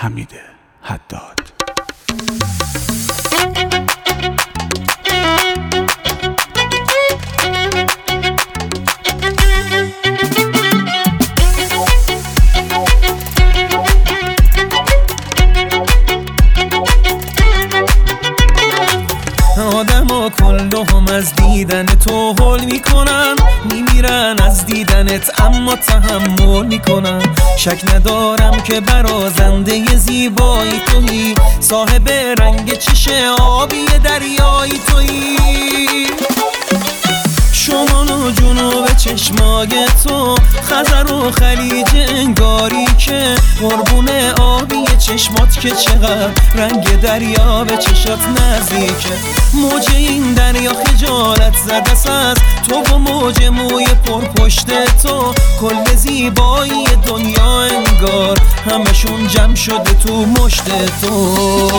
حمید حداد. آدما کلهم از دیدن تو هول میکنن، میمیرن از دیدنت اما تحمل میکنن. شک ندارم که برازنده زیبایی تویی، صاحب رنگ چش آبی دریایی تویی. شمال و جنوب چشمای تو، خزر و خلیج انگاری که قربون آبی چشمات که چقدر رنگ دریا به چشات نزدیکه. موج این دریا خجالت زده از تو و موج موی پرپشت تو، کل زیبایی دنیا انگار همشون جمع شده تو مشت تو.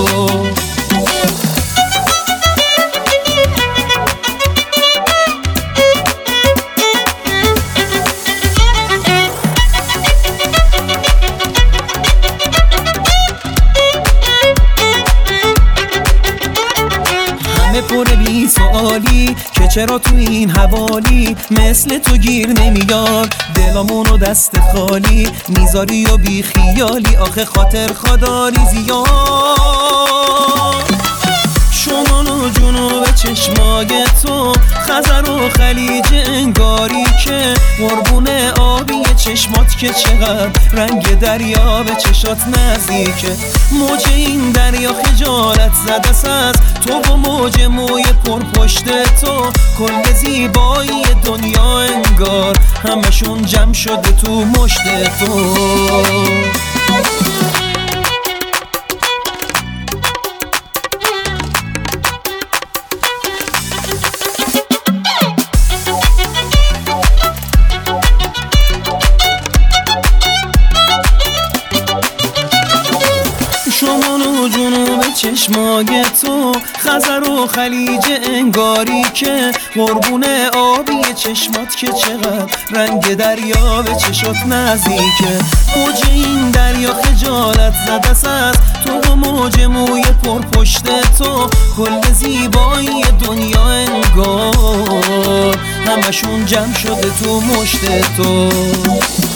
پر بی سوالی که چرا تو این حوالی مثل تو گیر نمیاد، دلامونو دست خالی میذاری و بی خیالی، آخه خاطر خداری زیاد. شمال و جنوب چشمای تو، خزر و خلیج انگاری که قربون آبی چشمات که چقدر رنگ دریا به چشات نزدیکه. موج این دریا خجالت زده از تو و موج موی پرپشت تو، کل زیبایی دنیا انگار همشون جمع شده تو مشت تو. شمال و جنوب چشمای تو، خزر و خلیج انگاری که قربون آبی چشمات که چقدر رنگ دریا به چشات نزدیکه. موج این دریا خجالت زده از تو و موج موی پرپشت تو، کل زیبایی دنیا انگار همشون جمع شده تو مشت تو.